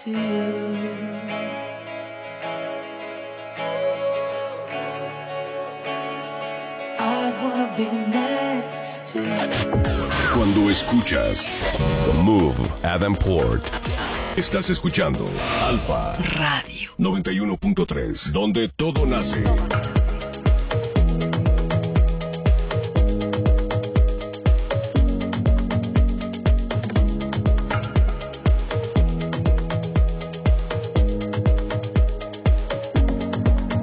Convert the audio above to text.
to you. I wanna be next to you. Cuando escuchas Move Adam Port, estás escuchando Alfa Radio 91.3, donde todo nace.